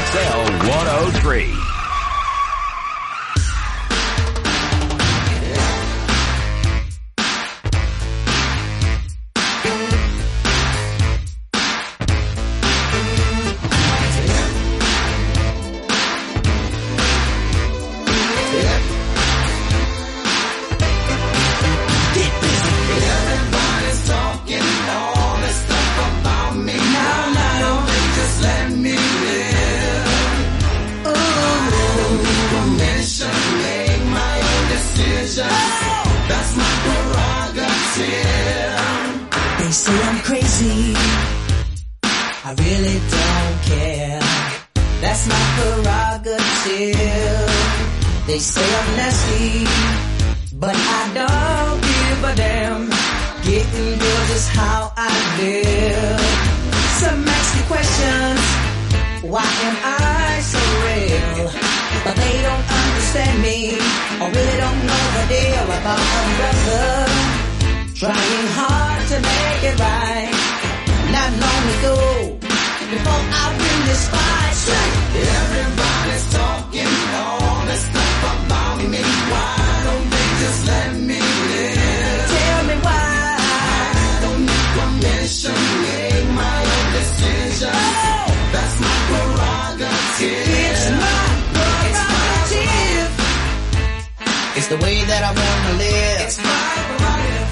XL 103. They say I'm crazy, I really don't care. That's my prerogative. They say I'm nasty, but I don't give a damn. Getting good is how I live. Some ask me questions, why am I so real? But they don't understand me, or really don't know the deal about my brother. Trying hard to make it right. Not long ago, before I win this fight, everybody's talking all this stuff about me. Why don't they just let me live? Tell me why. I don't need permission, make my own decision. That's my prerogative. It's my prerogative. It's the way that I wanna live. It's my prerogative.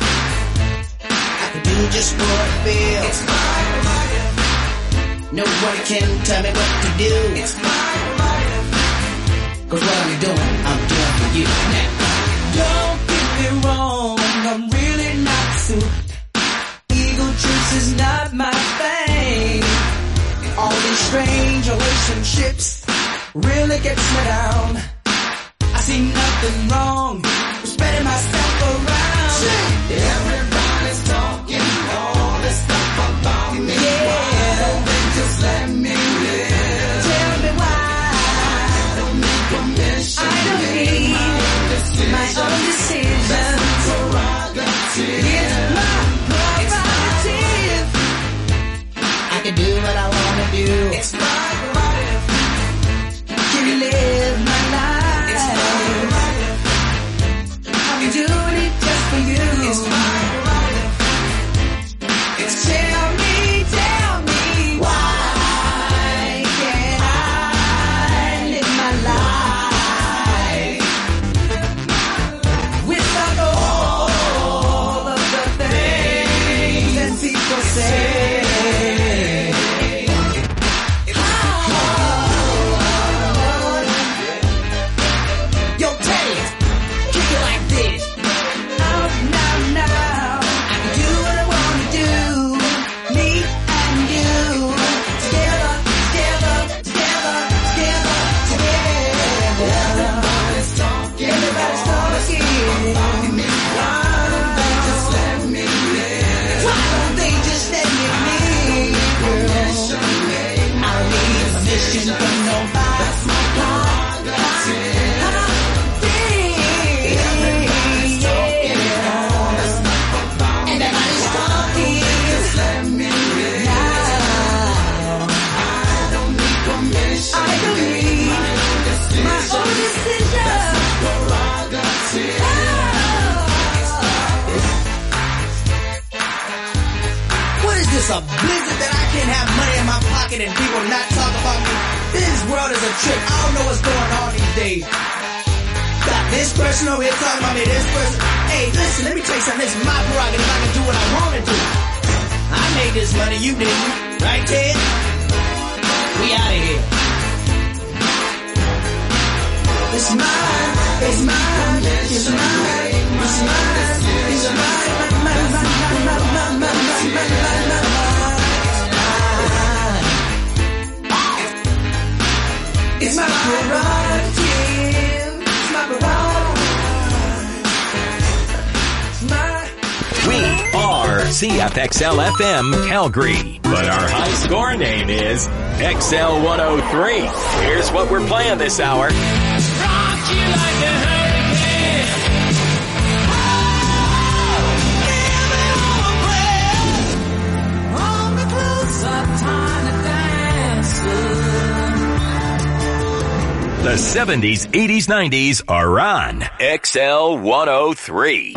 Do just what I feel. It's my prerogative. Nobody can tell me what to do. It's my prerogative. 'Cause what I'm doing for you now. Don't get me wrong, I'm really not suited. Ego trips is not my thing. All these strange relationships really gets me down. I see nothing wrong with spreading myself around. Everybody's talking all this stuff about me. Yeah. Why don't they just let me live? Tell me why. I don't need permission. I don't need my own decision. That's my prerogative. It's my prerogative. I can do what I wanna do. It's my prerogative. Can you live my life? It's my prerogative. I'm doing it just for you. It's my prerogative. Tell me, why can't I live my life without all of the things that people say? Yo, Teddy, kick it like this. Oh, now, I can do what I wanna do. Me and you, together. Everybody's talking. Why don't they just let me live? Why don't they just let me live? I don't need permission from nobody. That's my prerogative. Everybody's talking. Just let me live. I don't need permission. I don't need my own decision. That's my prerogative. What is this, a blizzard that I can't have money in my pocket and people not talk about me? This world is a trick. I don't know what's going on these days. Got this person over here talking about me, this person. Hey, listen, let me tell you something. This is my prerogative. I can do what I want to do. I made this money, you didn't. Right, Ted? We out of here. It's mine. It's mine. It's mine. It's mine. It's mine. It's my prerogative. It's my prerogative. We are CFXL-FM Calgary, but our high score name is XL 103. Here's what we're playing this hour. Rock you like a hurricane. On the close of time to dance. The 70s, 80s, 90s are on XL 103.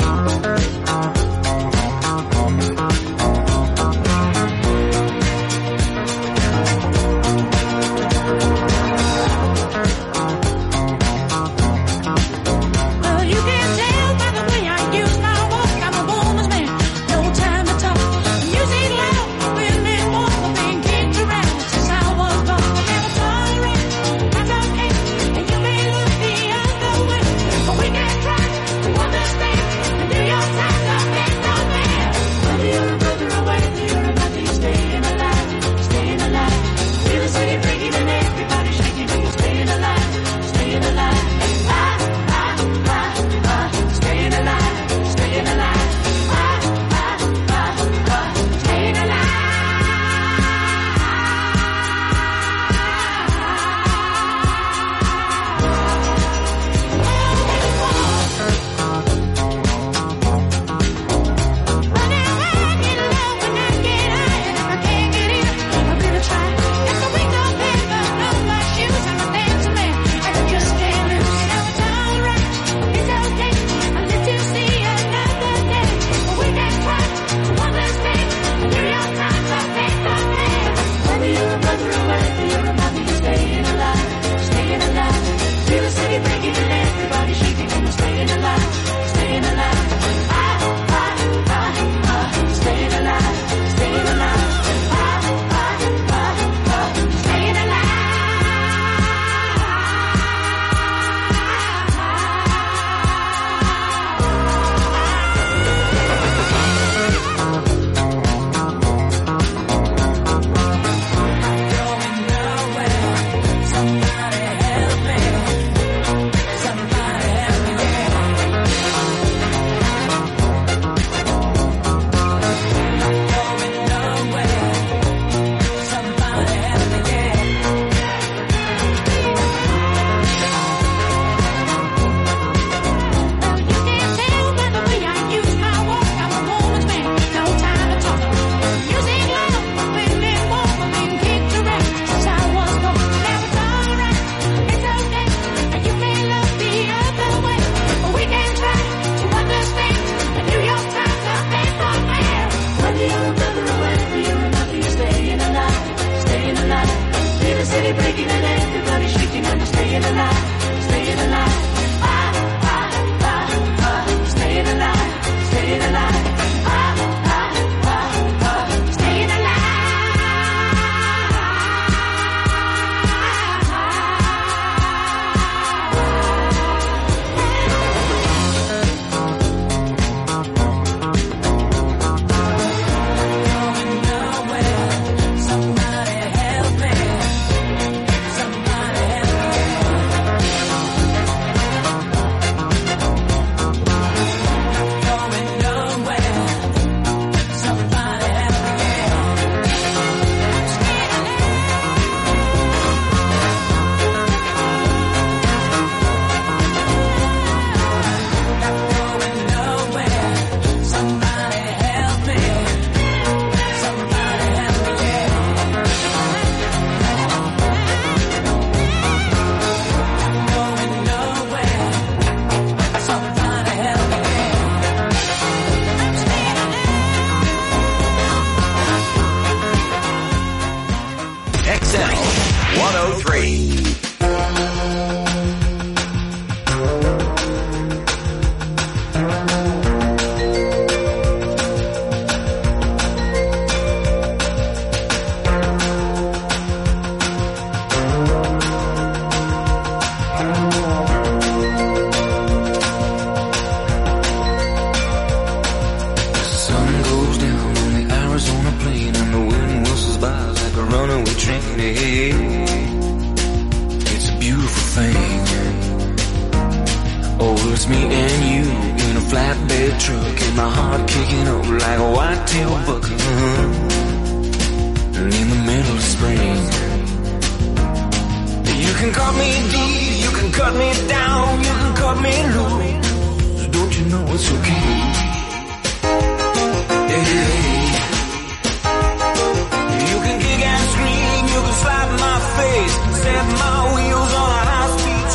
Set my wheels on a high-speed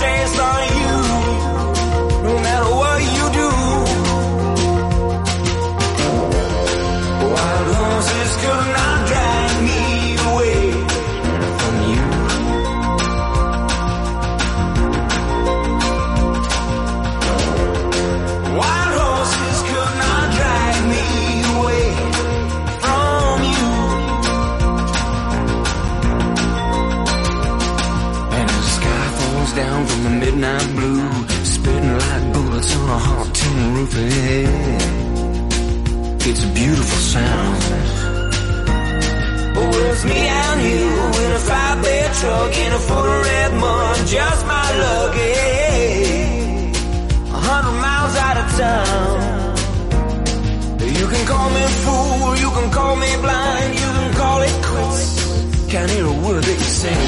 just my luck, yeah. 100 miles out of town. You can call me fool, you can call me blind, you can call it quits. Can't hear a word that you say.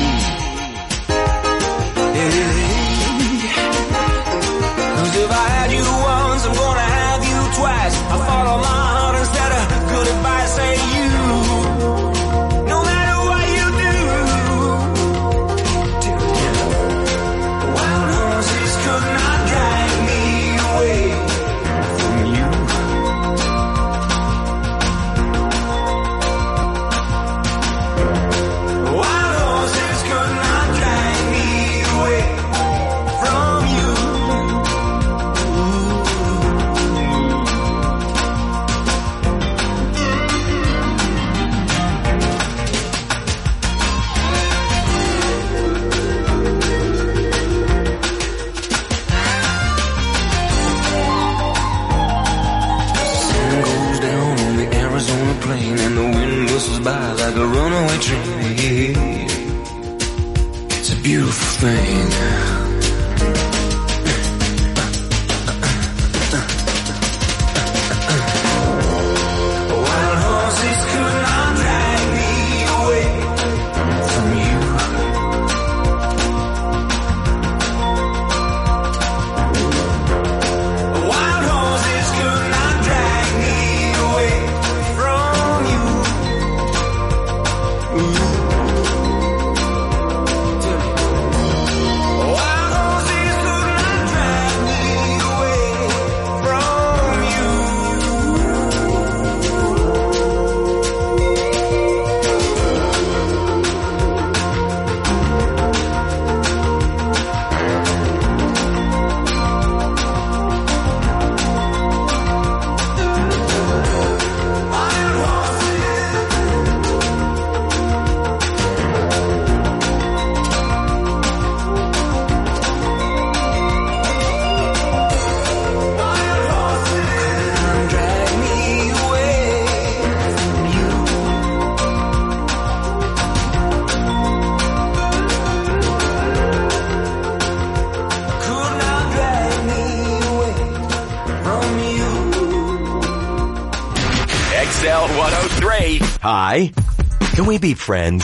Cause if I had you once, I'm gonna have you twice. I follow my heart instead of good advice. Say you, no matter what you do, wild horses could not drag me away from you. Wild horses could not drag me away from you. Sun goes down on the Arizona plain and the wind whistles by like a runaway train. It's a beautiful thing. Wild horses could not drag me away from you. Wild horses could not drag me away from you. Wild horses could not drag me away from you. Drag me away from you. Could not drag me away from you. XL 103. Hi. Can we be friends?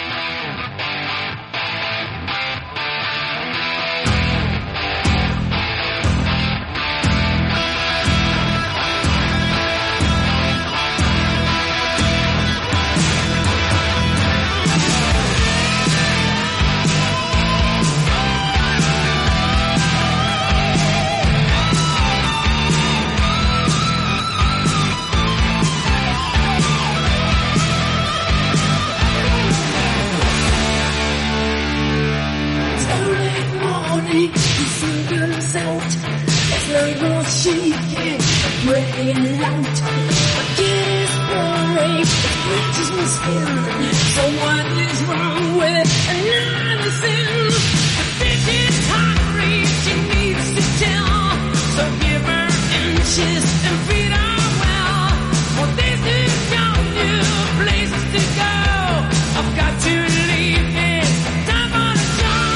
So what is wrong with another sin? The bitch is hungry, she needs to tell. So give her inches and feed her well. For this is show you places to go. I've got to leave it, time for the show.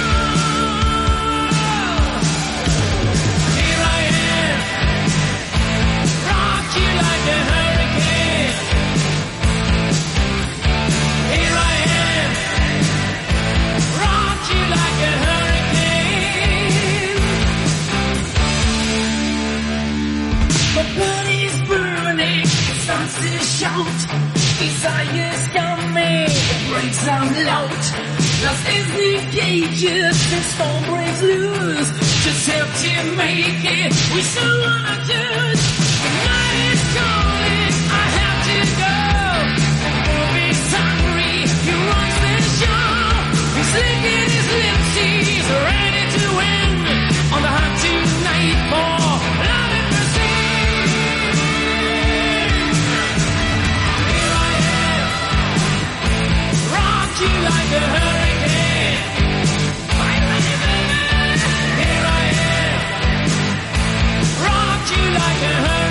Here I am, rock you like a hurricane. Here I am, rock you like a hurricane. My body's burning, it starts to shout. Desire's coming, it breaks out loud. Lost is the cages, the storm breaks loose. Just help to make it, we so wanna choose. The night is calling, I have to go. He's hungry, he runs the show. He's licking his lips, he's ready to win. On the hunt tonight for love and mercy. Here I am, rock you like a hurricane. Here I am, rock you like a hurricane.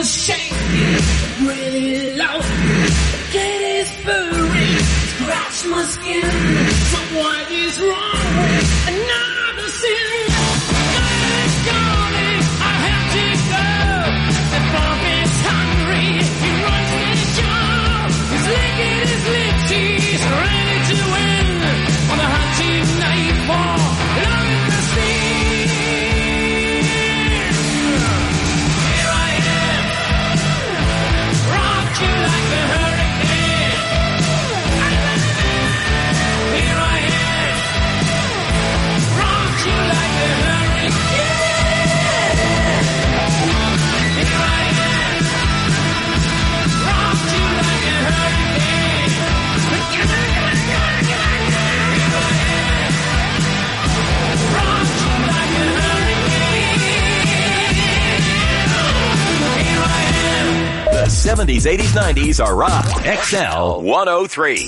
was shaking, really low. Gettysburg, scratch my skin. So what is wrong with another sin? I have to go. The bomb is hungry, he runs the show. He's licking his lips, he's ready to win. On the hunting nightfall, along in the sea. Here I am, rock you like a hurricane. Here I am, rock you like a hurricane. Here I am, rock you like a hurricane. Here I am, rock you like a hurricane. Here I am. The 70s, 80s, 90s are rock. XL 103.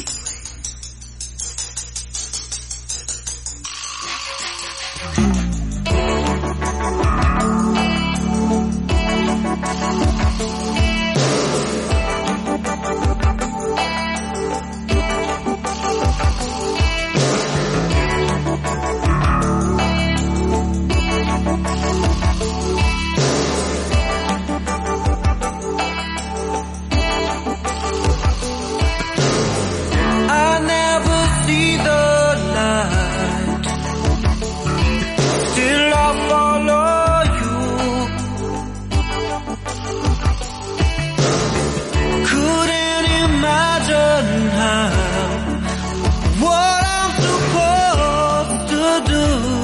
I never see the light. Still I follow you. Couldn't imagine how what I'm supposed to do.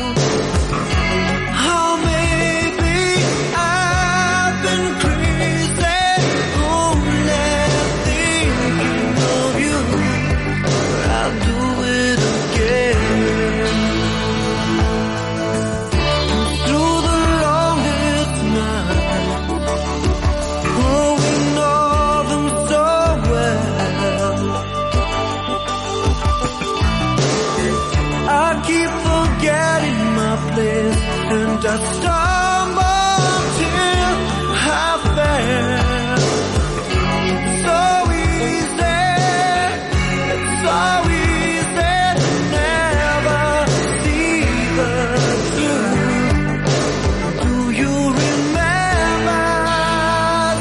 How maybe I've been crazy, only thinking of you. I'll do it again. Through the longest night, oh, we know them so well. I keep forgetting my place, and I stumble till I fell. So easy, it's so easy to never see the truth. Do you remember I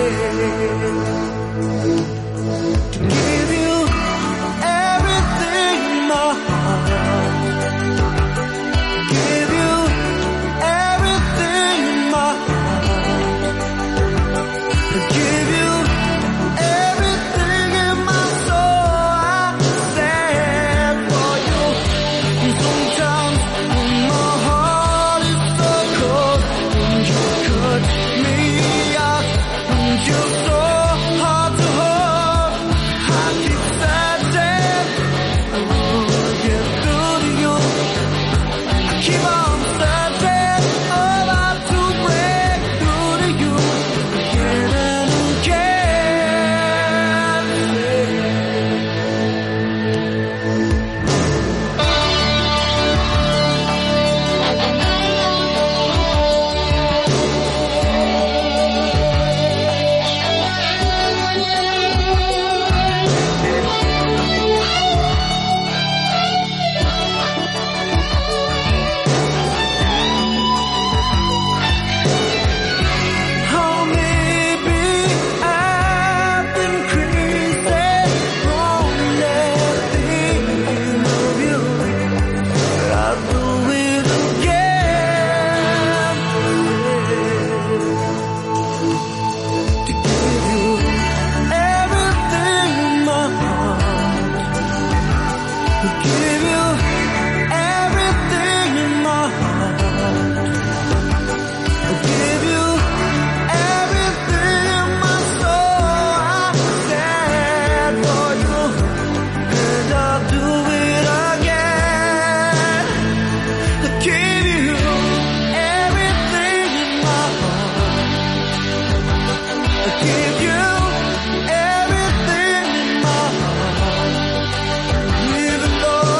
said to give you everything in my heart? Give you everything in my heart. Give you everything in my soul. I stand for you. And sometimes when my heart is so cold, when you cut me off, when you're so hard to hold, I keep searching. I wanna get through to you. I keep on searching, about to break through to you again and again. How maybe I've been crazy, only thinking of you. I'll do it again. To give you everything in my heart. To give you everything in my heart. I give you everything in my soul. I stand for you, and I'll do it again. I give you everything in my heart. I give you everything in my heart. Even though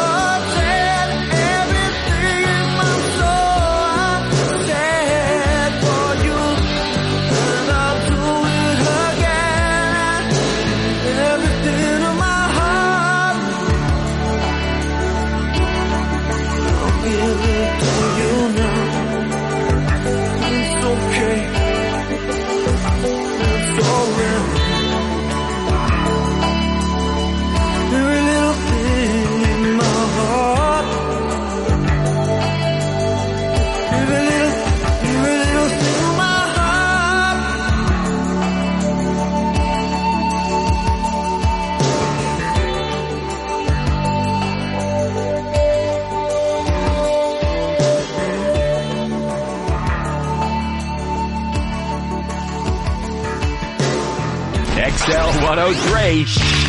103.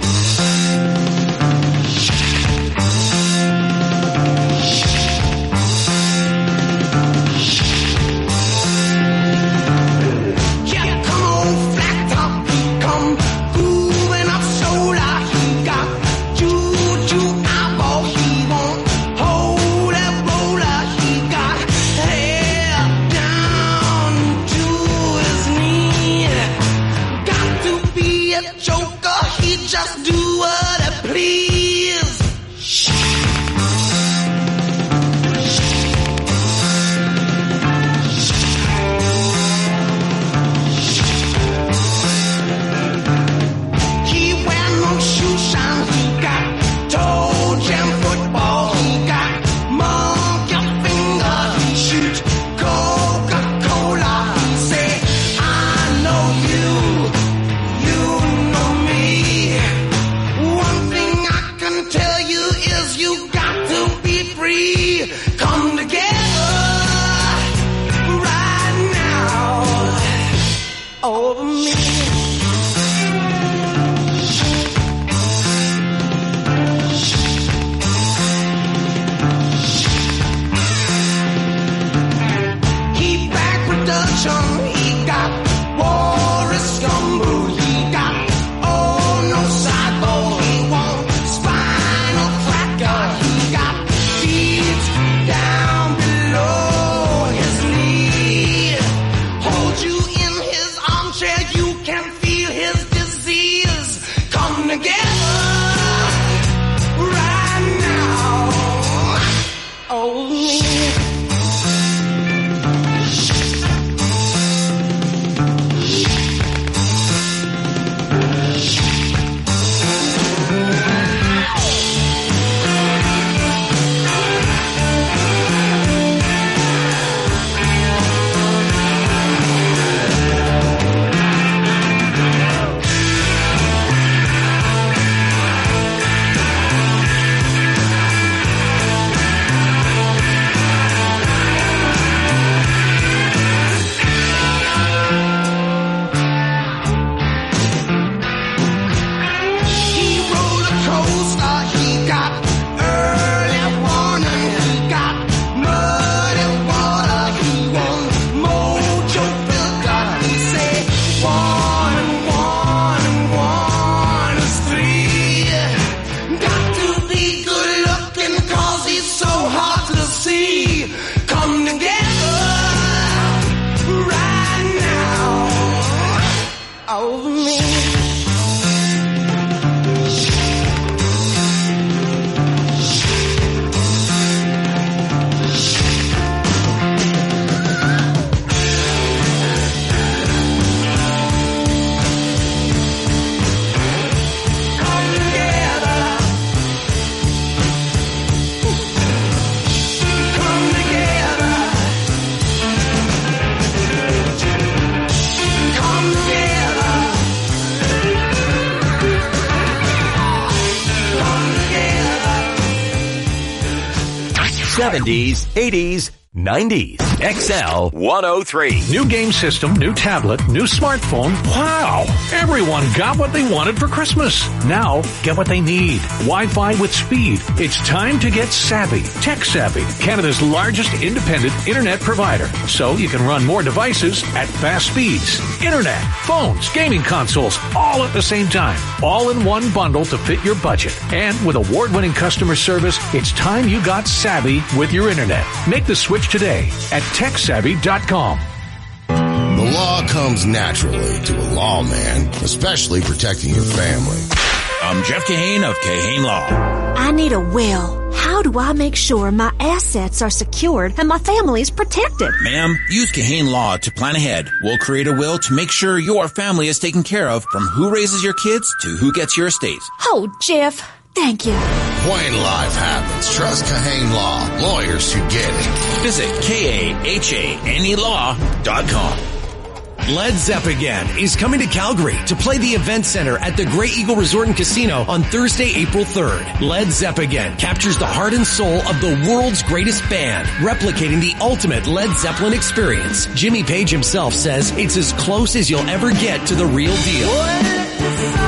'70s, '80s, '90s. XL 103. New game system, new tablet, new smartphone. Wow! Everyone got what they wanted for Christmas. Now, get what they need. Wi-Fi with speed. It's time to get savvy. Tech Savvy, Canada's largest independent internet provider. So you can run more devices at fast speeds. Internet, phones, gaming consoles, all at the same time. All in one bundle to fit your budget. And with award-winning customer service, it's time you got savvy with your internet. Make the switch today at TechSavvy.com. The law comes naturally to a lawman, especially protecting your family. I'm Jeff Kahane of Kahane Law. I need a will. How do I make sure my assets are secured and my family is protected? Ma'am, use Kahane Law to plan ahead. We'll create a will to make sure your family is taken care of, from who raises your kids to who gets your estate. Oh, Jeff, thank you. When life happens, trust Kahane Law. Lawyers who get it. Visit KAHANElaw.com. Led Zeppelin is coming to Calgary to play the Event Center at the Grey Eagle Resort and Casino on Thursday, April 3rd. Led Zeppelin captures the heart and soul of the world's greatest band, replicating the ultimate Led Zeppelin experience. Jimmy Page himself says it's as close as you'll ever get to the real deal.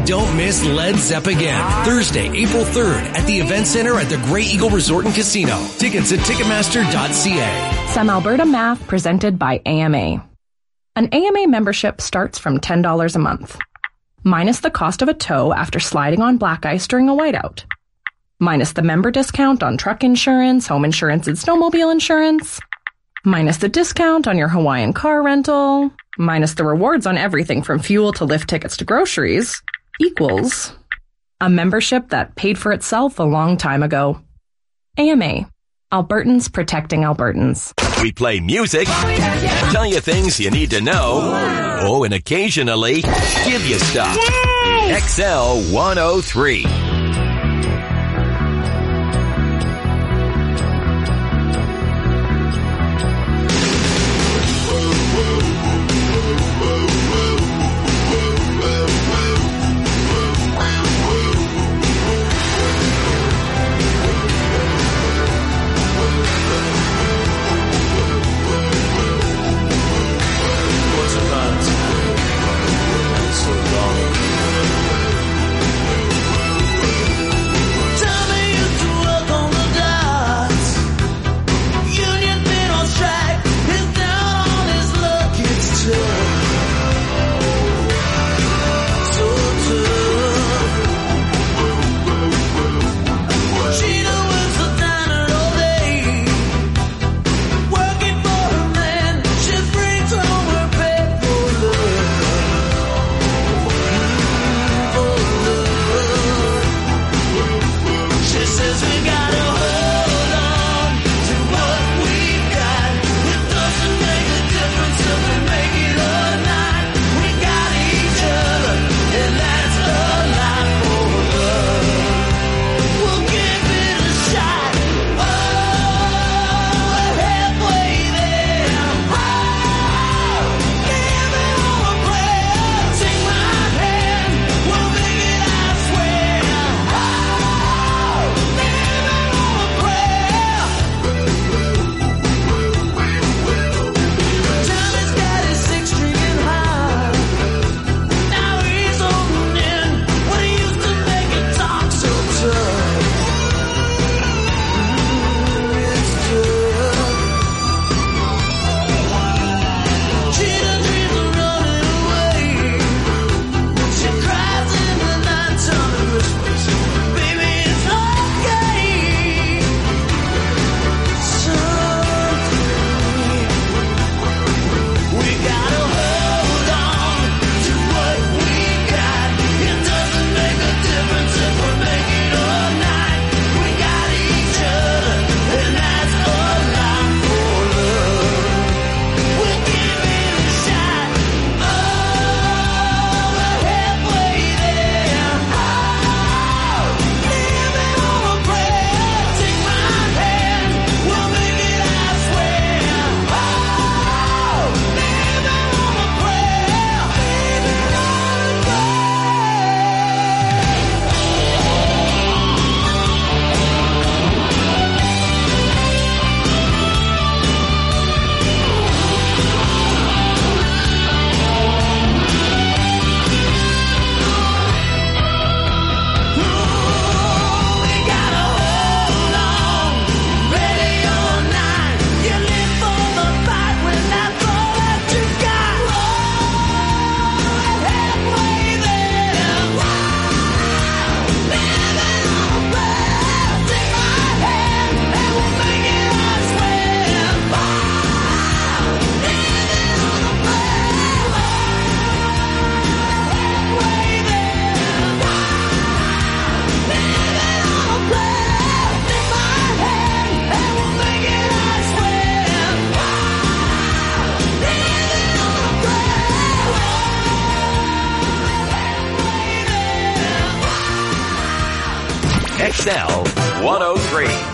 Don't miss Led Zepp Again, Thursday, April 3rd at the Event Center at the Great Eagle Resort and Casino. Tickets at Ticketmaster.ca. Some Alberta Math presented by AMA. An AMA membership starts from $10 a month, minus the cost of a tow after sliding on black ice during a whiteout, minus the member discount on truck insurance, home insurance, and snowmobile insurance, minus the discount on your Hawaiian car rental, minus the rewards on everything from fuel to lift tickets to groceries, equals a membership that paid for itself a long time ago. AMA. Albertans protecting Albertans. We play music, tell you things you need to know, and occasionally give you stuff. XL 103. XL 103.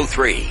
103.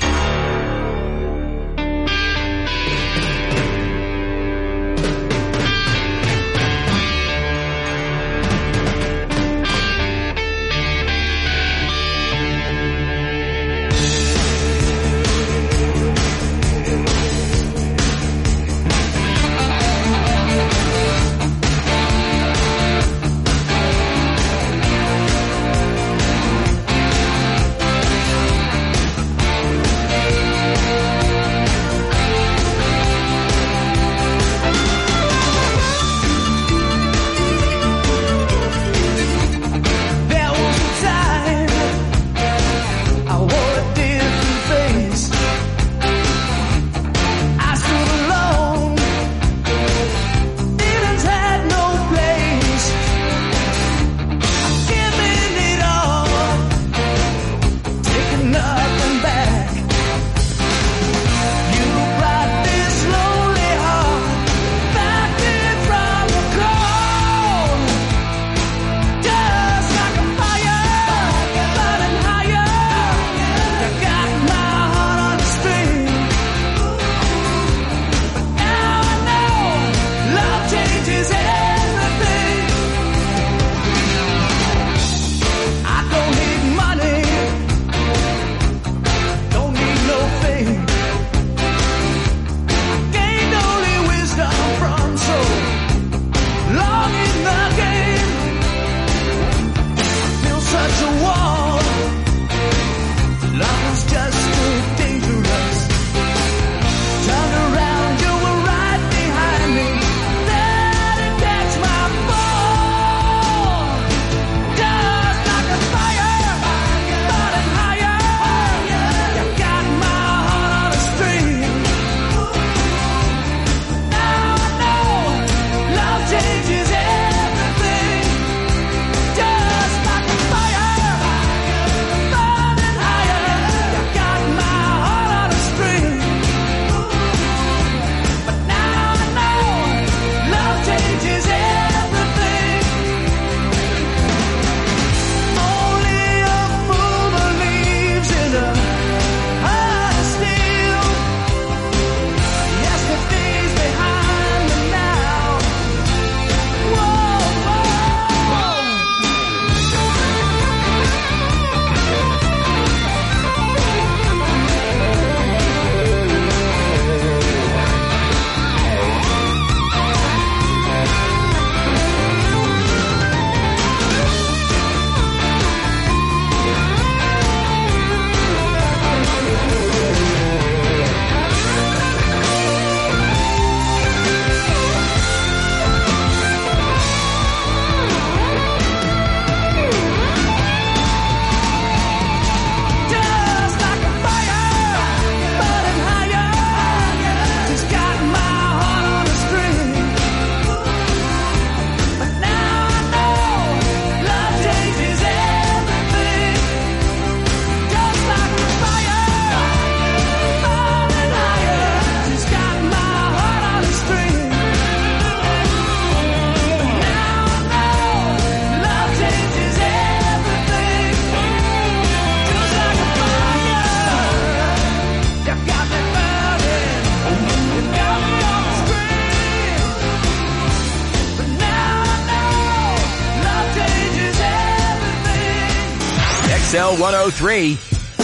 XL 103.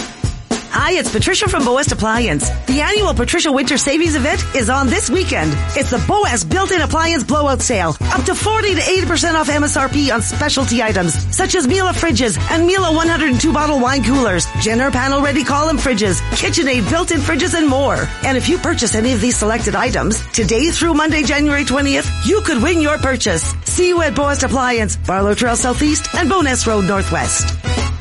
Hi, it's Patricia from Boas Appliance. The annual Patricia Winter Savings Event is on this weekend. It's the Boas Built-In Appliance Blowout Sale. Up to 40 to 80% off MSRP on specialty items, such as Miele fridges and Miele 102 bottle wine coolers, Jenner panel ready column fridges, KitchenAid built-in fridges, and more. And if you purchase any of these selected items, today through Monday, January 20th, you could win your purchase. See you at Boas Appliance, Barlow Trail Southeast and Bowness Road Northwest.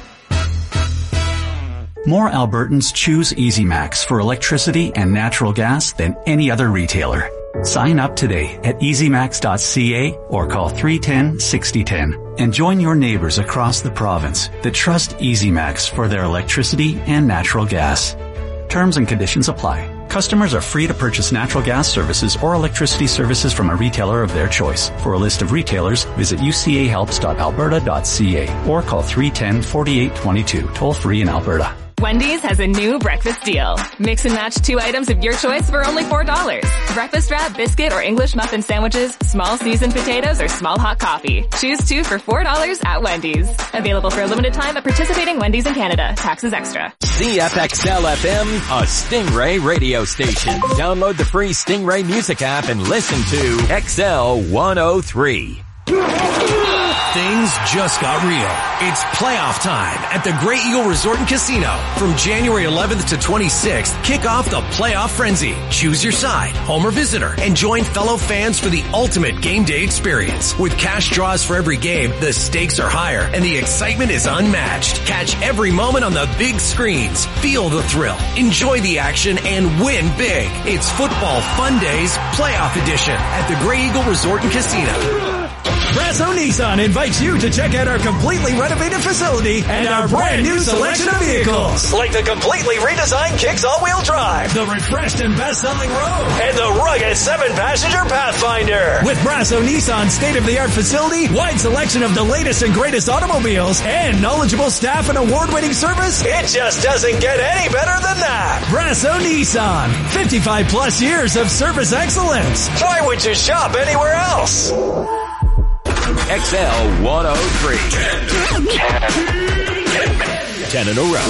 More Albertans choose EasyMax for electricity and natural gas than any other retailer. Sign up today at easymax.ca or call 310-6010 and join your neighbors across the province that trust EasyMax for their electricity and natural gas. Terms and conditions apply. Customers are free to purchase natural gas services or electricity services from a retailer of their choice. For a list of retailers, visit ucahelps.alberta.ca or call 310-4822, toll free in Alberta. Wendy's has a new breakfast deal. Mix and match 2 items of your choice for only $4. Breakfast wrap, biscuit, or English muffin sandwiches, small seasoned potatoes, or small hot coffee. Choose 2 for $4 at Wendy's. Available for a limited time at participating Wendy's in Canada. Taxes extra. CFXL FM, a Stingray radio station. Download the free Stingray music app and listen to XL 103. Things just got real. It's playoff time at the Great Eagle Resort and Casino. From January 11th to 26th, kick off the playoff frenzy. Choose your side, home or visitor, and join fellow fans for the ultimate game day experience. With cash draws for every game, the stakes are higher and the excitement is unmatched. Catch every moment on the big screens. Feel the thrill, enjoy the action, and win big. It's Football Fun Days Playoff Edition at the Great Eagle Resort and Casino. Brasso Nissan invites you to check out our completely renovated facility and our brand new selection of vehicles. Like the completely redesigned Kicks all-wheel drive, the refreshed and best-selling Rogue, and the rugged 7-passenger Pathfinder. With Brasso Nissan's state-of-the-art facility, wide selection of the latest and greatest automobiles, and knowledgeable staff and award-winning service, it just doesn't get any better than that. Brasso Nissan, 55 plus years of service excellence. Why would you shop anywhere else? XL 103. 10 in a row.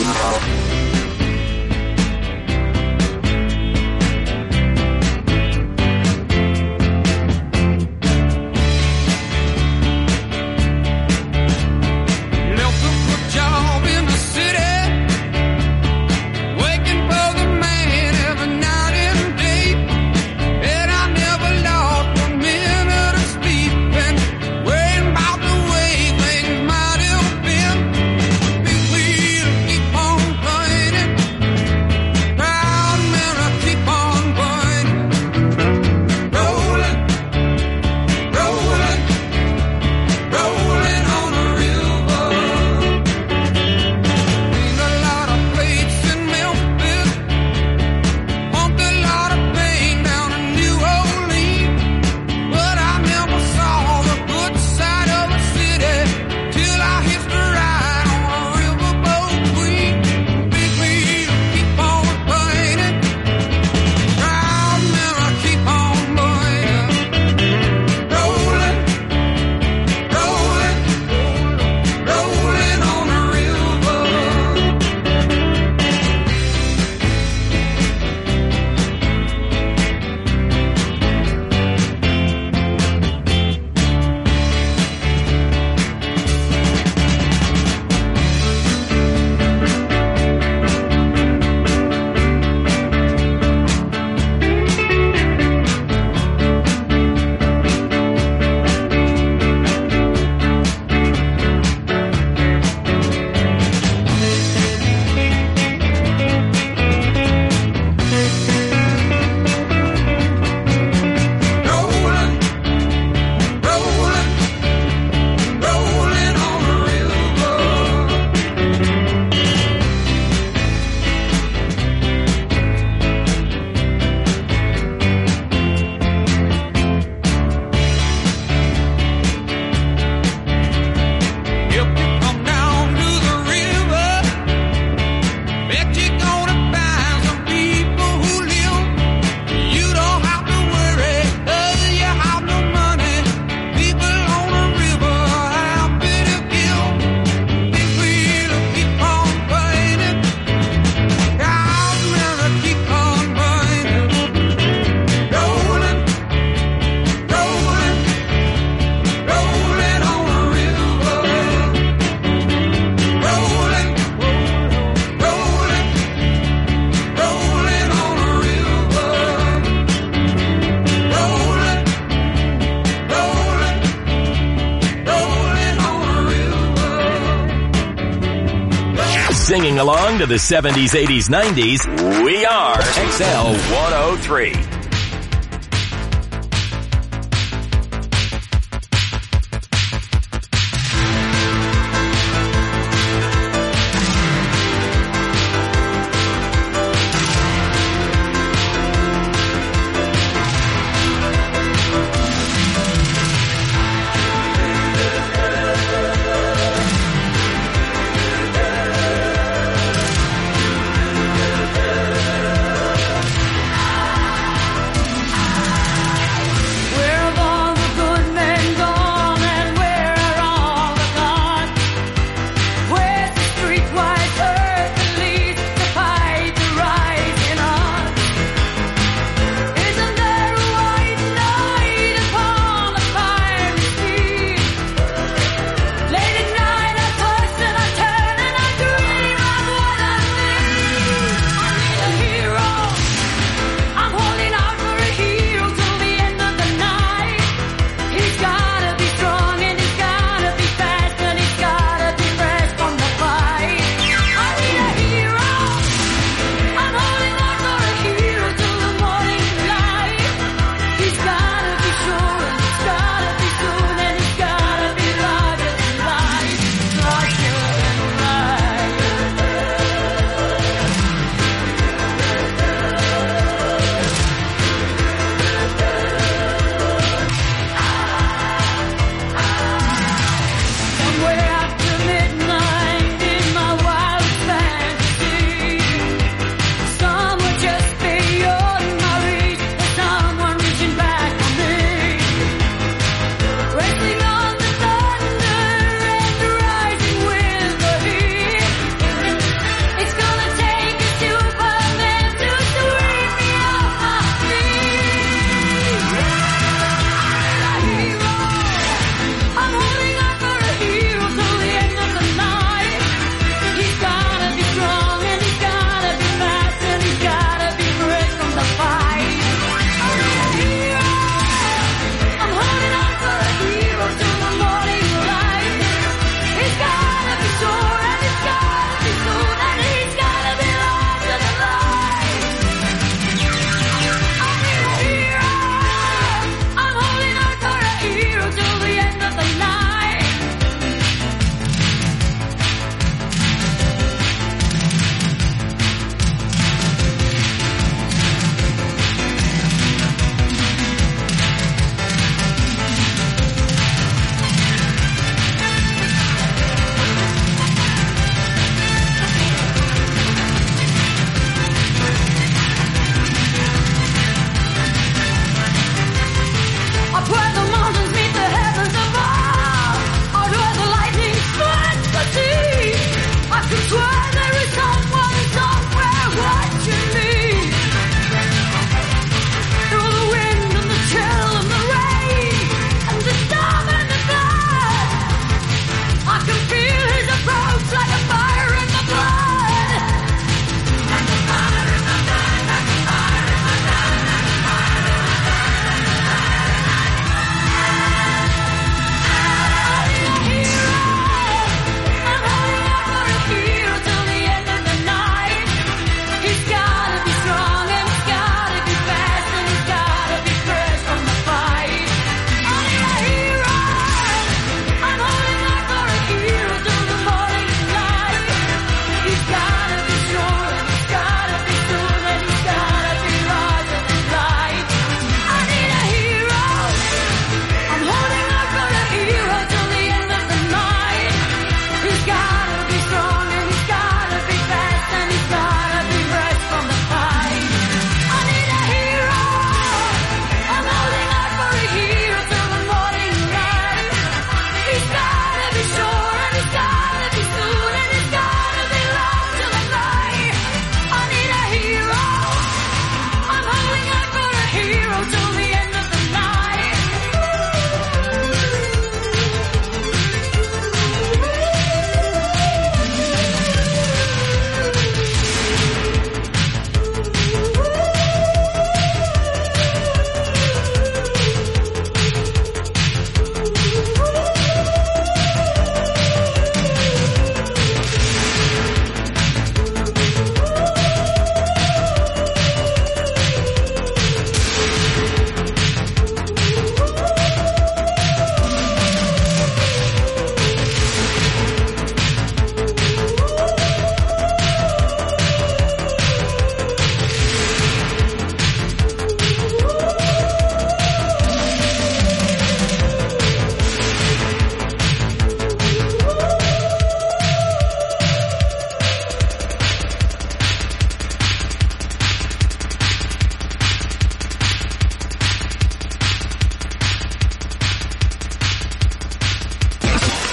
Singing along to the 70s, 80s, 90s, we are XL 103.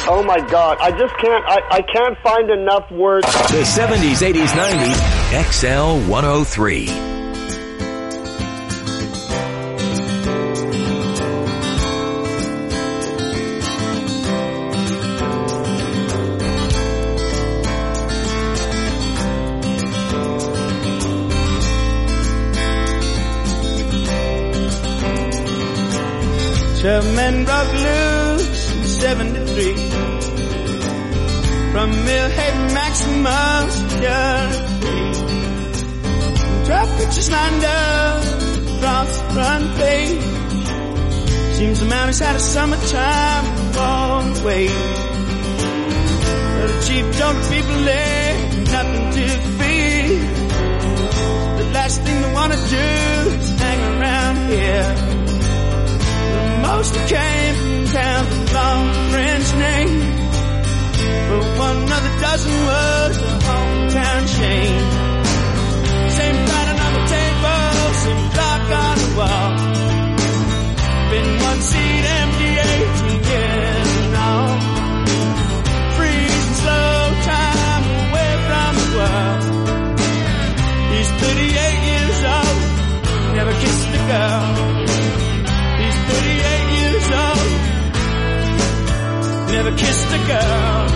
Oh my God, I just can't, I can't find enough words. The 70s, 80s, 90s, XL 103. Seven men broke loose in 73 from Millhaven Maximum Security. 12 pictures lined up across the front page. Seems the mountains had a summertime falling away. But the chief told the people there nothing to fear. The last thing they want to do is hang around here. Most came from town with long French name, but one of the dozen was a hometown shame. Same pattern on the table, same clock on the wall. Been one seat empty 18 years and all. Freezing slow time away from the world. He's 38 years old, never kissed a girl. 38 years old, never kissed a girl.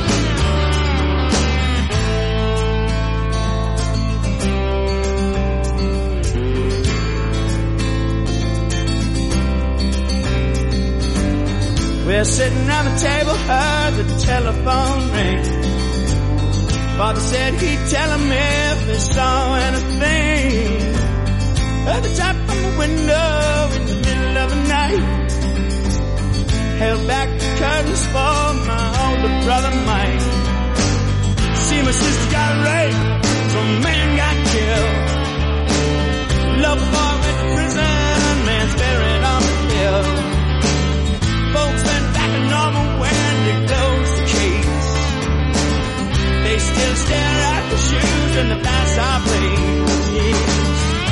We're sitting around the table, heard the telephone ring. Father said he'd tell him if they saw anything. Heard the tap on the window in the middle of the night. Held back the curtains for my older brother Mike. See, my sister got raped, some man got killed. Love boy went to prison, man's buried on the hill. Folks went back to normal when they closed the case. They still stare at the shoes and the past I played.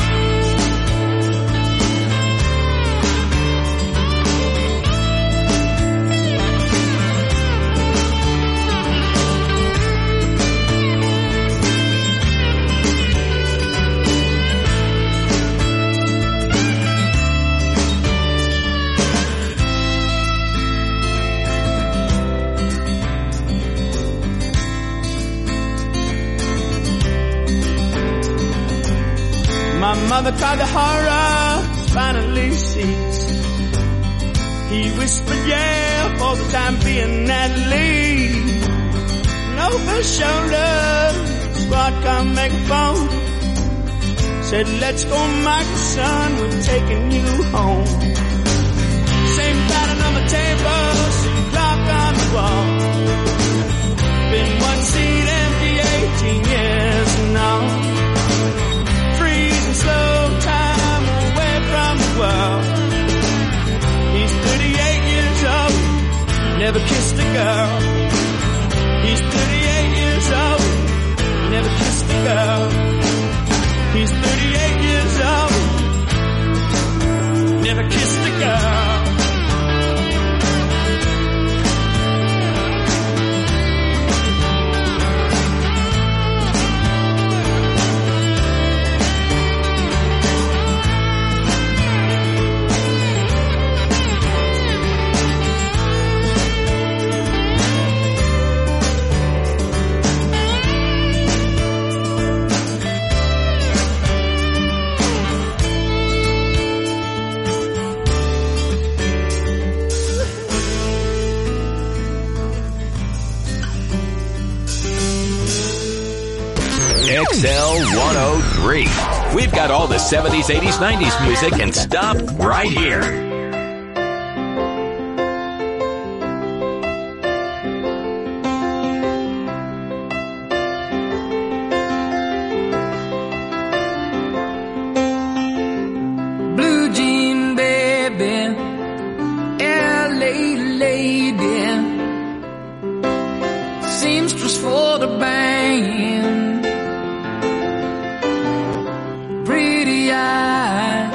My mother cried the horror finally ceased. He whispered, yeah, for the time being at least. And over his shoulder, squad car make a phone. Said, let's go, Michael, son, we're taking you home. Same pattern on the table, same clock on the wall. Been one seat empty 18 years now. Slow time away from the world. He's 38 years old, never kissed a girl. He's 38 years old, never kissed a girl. He's 38 years old, never kissed a girl. XL 103. We've got all the 70s, 80s, 90s music and stop right here. Blue jean baby, LA lady, seamstress for the band. Pretty eye,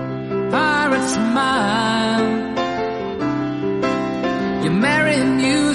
pirate smile. You're marrying you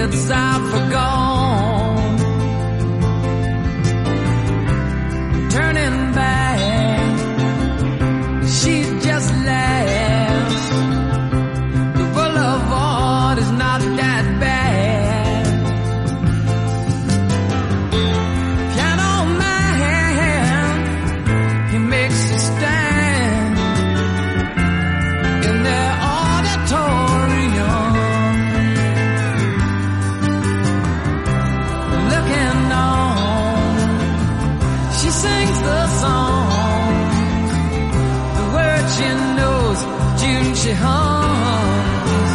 minutes I've forgone. Turning back, she just laughs. The boulevard is not that bad. Piano man, he makes a stand in their auditorium, looking on. She sings the song, the words she knows, tune she hums.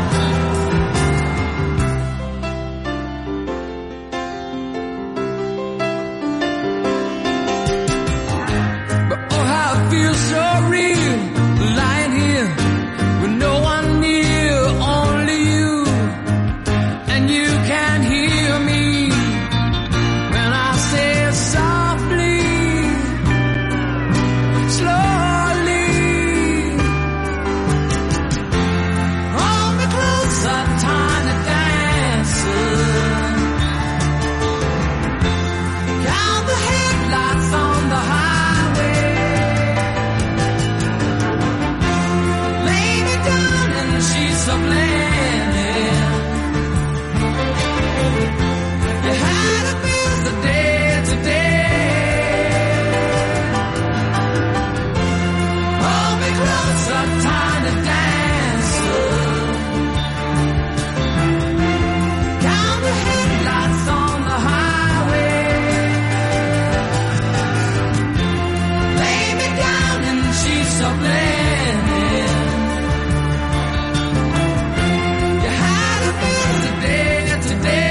But oh, how it feels so real, lying here with no one near, only you, and you can't hear me when I say softly, slowly, hold me closer, tiny dancer, count the headlights on the highway, lay me down and she's so blended. You had a busy day today. Hold me closer, tiny dancer. Count the headlights on the highway. Lay me down and she's so blended. You had a busy day today.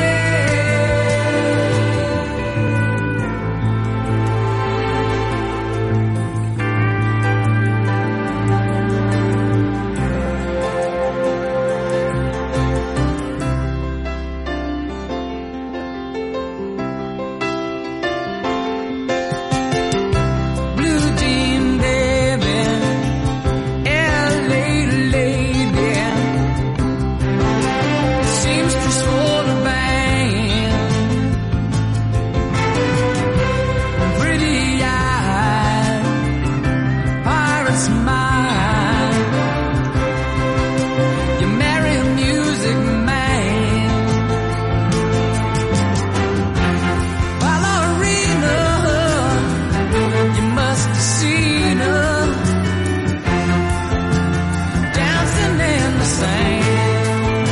Blue jean baby, LA lady, seems to swallow the band. Pretty eyes, pirate smile. You marry a music man. Ballerina, you must have seen her dancing in the sand.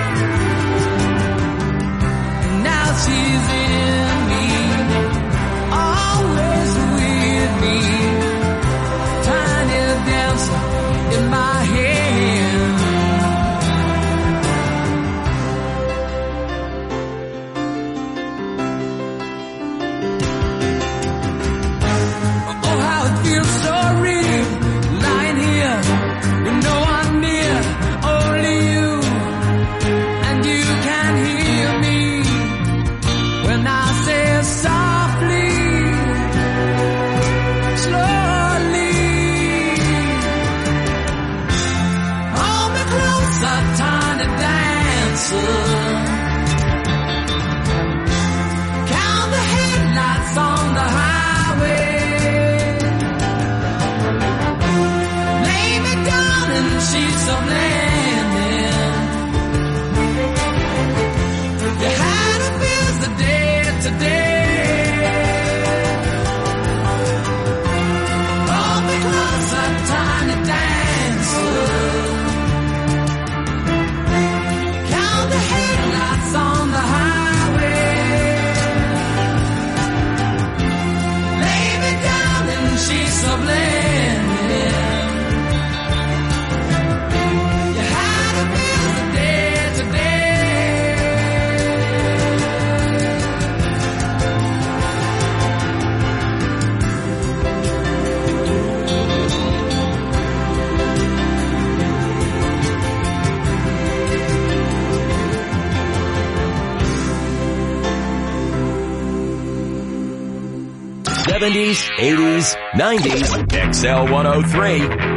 Now she's in me, always with me, tiny dancer in my hand. Oh, how it feels so real, lying here with no one near, only you, and you can hear me when I say softly, slowly, hold me closer, tiny dancer. Count the headlights on the highway. Lay me down and she's so blended. You had a busy day today. Hold me closer, tiny dancer. Count the headlights on the highway. Lay me down and she's so blended. You had a busy day today. '70s, '80s, '90s, XL 103.